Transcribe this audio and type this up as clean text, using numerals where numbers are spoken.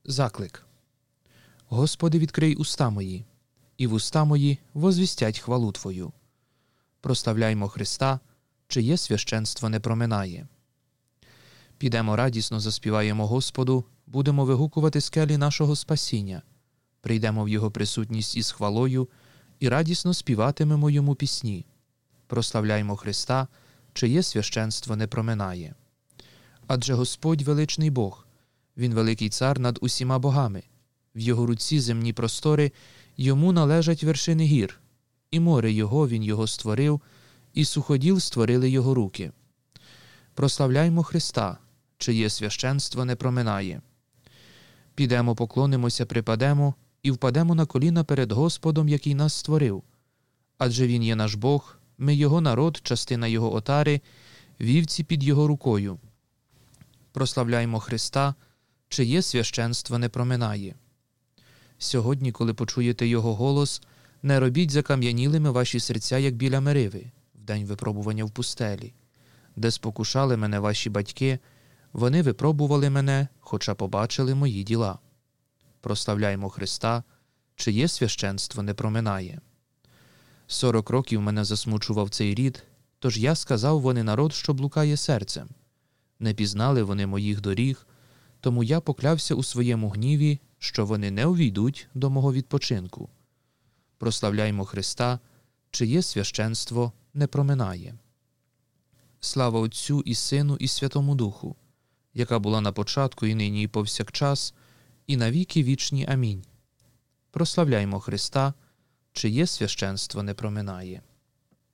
Заклик. Господи, відкрий уста мої, і вуста мої возвістять хвалу Твою. Прославляймо Христа, чиє священство не проминає. Підемо радісно заспіваємо Господу, будемо вигукувати скелі нашого спасіння, прийдемо в Його присутність із хвалою і радісно співатимемо Йому пісні. Прославляймо Христа, чиє священство не проминає. Адже Господь величний Бог, Він великий цар над усіма богами. В Його руці земні простори, Йому належать вершини гір. І море Його, Він його створив, і суходіл створили Його руки. Прославляймо Христа, чиє священство не проминає. Підемо, поклонимося, припадемо і впадемо на коліна перед Господом, який нас створив. Адже Він є наш Бог, ми Його народ, частина Його отари, вівці під Його рукою. Прославляймо Христа, чиє священство не проминає. Сьогодні, коли почуєте Його голос, не робіть закам'янілими ваші серця, як біля Мериви, в день випробування в пустелі, де спокушали мене ваші батьки, вони випробували мене, хоча побачили мої діла. Прославляймо Христа, чиє священство не проминає. 40 років мене засмучував цей рід, тож я сказав, вони народ, що блукає серцем. Не пізнали вони моїх доріг, тому я поклявся у своєму гніві, що вони не увійдуть до мого відпочинку. Прославляймо Христа, чиє священство не проминає. Слава Отцю і Сину і Святому Духу, яка була на початку і нині і повсякчас, і навіки вічні. Амінь. Прославляймо Христа, чиє священство не проминає.